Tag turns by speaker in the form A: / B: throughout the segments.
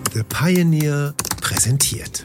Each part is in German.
A: The Pioneer präsentiert.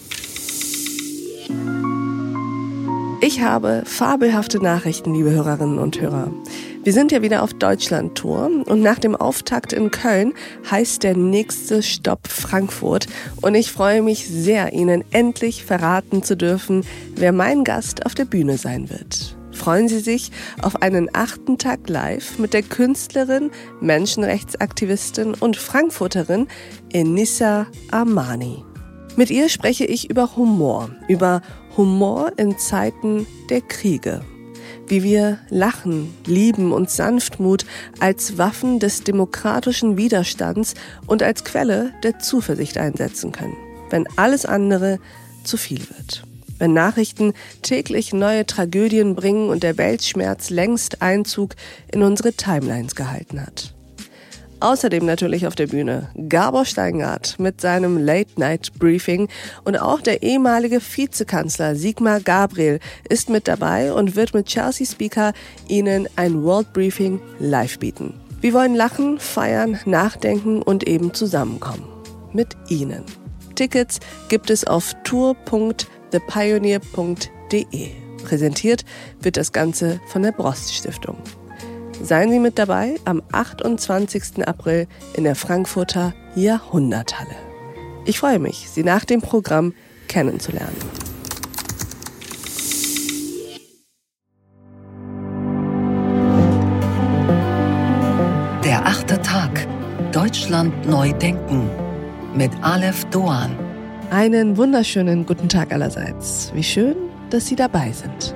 B: Ich habe fabelhafte Nachrichten, liebe Hörerinnen und Hörer. Wir sind ja wieder auf Deutschland-Tour und nach dem Auftakt in Köln heißt der nächste Stopp Frankfurt. Und ich freue mich sehr, Ihnen endlich verraten zu dürfen, wer mein Gast auf der Bühne sein wird. Freuen Sie sich auf einen 8. Tag live mit der Künstlerin, Menschenrechtsaktivistin und Frankfurterin Enissa Amani. Mit ihr spreche ich über Humor in Zeiten der Kriege. Wie wir Lachen, Lieben und Sanftmut als Waffen des demokratischen Widerstands und als Quelle der Zuversicht einsetzen können, wenn alles andere zu viel wird. Wenn Nachrichten täglich neue Tragödien bringen und der Weltschmerz längst Einzug in unsere Timelines gehalten hat. Außerdem natürlich auf der Bühne Gabor Steingart mit seinem Late-Night-Briefing und auch der ehemalige Vizekanzler Sigmar Gabriel ist mit dabei und wird mit Chelsea Speaker Ihnen ein World Briefing live bieten. Wir wollen lachen, feiern, nachdenken und eben zusammenkommen. Mit Ihnen. Tickets gibt es auf tour.thepioneer.de. Präsentiert wird das Ganze von der Brost Stiftung. Seien Sie mit dabei am 28. April in der Frankfurter Jahrhunderthalle. Ich freue mich, Sie nach dem Programm kennenzulernen.
C: Der 8. Tag. Deutschland neu denken. Mit Aleph Doan.
B: Einen wunderschönen guten Tag allerseits. Wie schön, dass Sie dabei sind.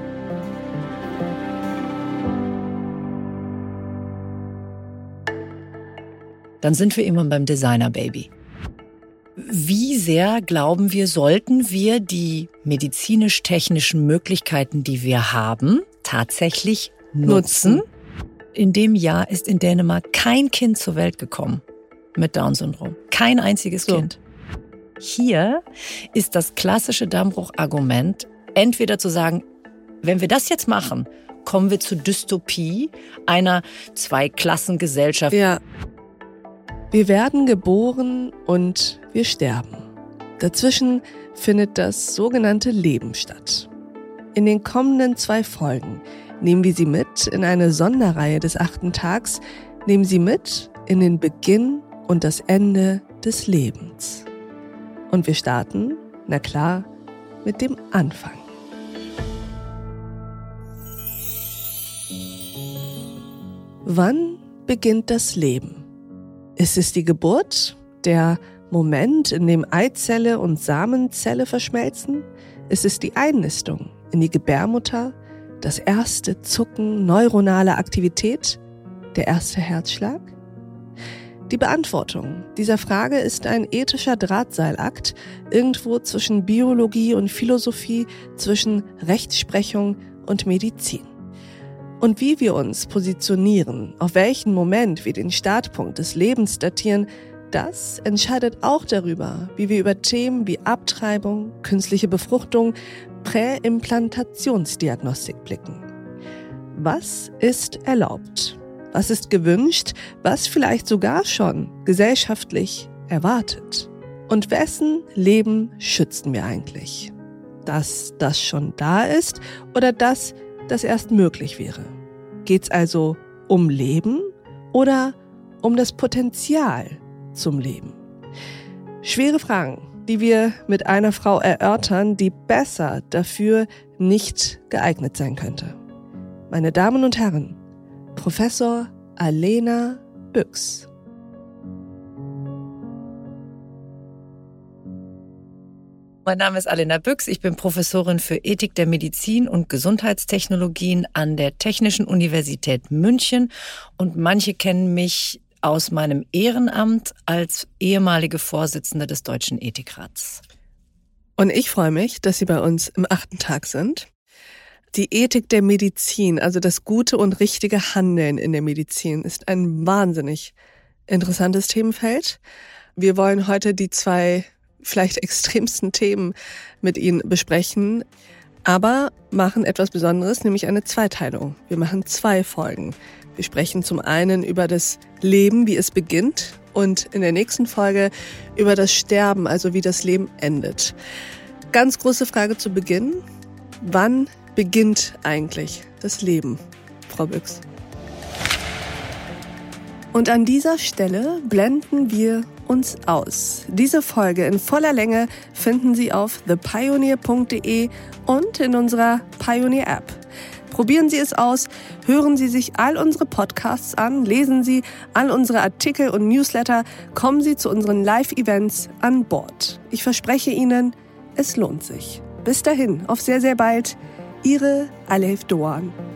D: Dann sind wir immer beim Designer-Baby. Wie sehr, glauben wir, sollten wir die medizinisch-technischen Möglichkeiten, die wir haben, tatsächlich nutzen? In dem Jahr ist in Dänemark kein Kind zur Welt gekommen mit Down-Syndrom. Kein einziges Kind. Hier ist das klassische Dammbruch-Argument, entweder zu sagen, wenn wir das jetzt machen, kommen wir zur Dystopie einer Zweiklassengesellschaft.
B: Ja. Wir werden geboren und wir sterben. Dazwischen findet das sogenannte Leben statt. In den kommenden 2 Folgen nehmen wir Sie mit in eine Sonderreihe des 8. Tags, nehmen Sie mit in den Beginn und das Ende des Lebens. Und wir starten, na klar, mit dem Anfang. Wann beginnt das Leben? Ist es die Geburt, der Moment, in dem Eizelle und Samenzelle verschmelzen? Ist es die Einnistung in die Gebärmutter, das erste Zucken neuronaler Aktivität, der erste Herzschlag? Die Beantwortung dieser Frage ist ein ethischer Drahtseilakt, irgendwo zwischen Biologie und Philosophie, zwischen Rechtsprechung und Medizin. Und wie wir uns positionieren, auf welchen Moment wir den Startpunkt des Lebens datieren, das entscheidet auch darüber, wie wir über Themen wie Abtreibung, künstliche Befruchtung, Präimplantationsdiagnostik blicken. Was ist erlaubt? Was ist gewünscht? Was vielleicht sogar schon gesellschaftlich erwartet? Und wessen Leben schützen wir eigentlich? Dass das schon da ist oder das erst möglich wäre? Geht's also um Leben oder um das Potenzial zum Leben? Schwere Fragen, die wir mit einer Frau erörtern, die besser dafür nicht geeignet sein könnte. Meine Damen und Herren, Professor Alena Büchs.
D: Mein Name ist Alena Büchs, ich bin Professorin für Ethik der Medizin und Gesundheitstechnologien an der Technischen Universität München und manche kennen mich aus meinem Ehrenamt als ehemalige Vorsitzende des Deutschen Ethikrats.
B: Und ich freue mich, dass Sie bei uns im 8. Tag sind. Die Ethik der Medizin, also das gute und richtige Handeln in der Medizin, ist ein wahnsinnig interessantes Themenfeld. Wir wollen heute die 2 vielleicht extremsten Themen mit Ihnen besprechen, aber machen etwas Besonderes, nämlich eine Zweiteilung. Wir machen 2 Folgen. Wir sprechen zum einen über das Leben, wie es beginnt, und in der nächsten Folge über das Sterben, also wie das Leben endet. Ganz große Frage zu Beginn: Wann beginnt eigentlich das Leben, Frau Büchs? Und an dieser Stelle blenden wir uns aus. Diese Folge in voller Länge finden Sie auf thepioneer.de und in unserer Pioneer-App. Probieren Sie es aus, hören Sie sich all unsere Podcasts an, lesen Sie all unsere Artikel und Newsletter, kommen Sie zu unseren Live-Events an Bord. Ich verspreche Ihnen, es lohnt sich. Bis dahin, auf sehr, sehr bald. Ihre Alef Doğan.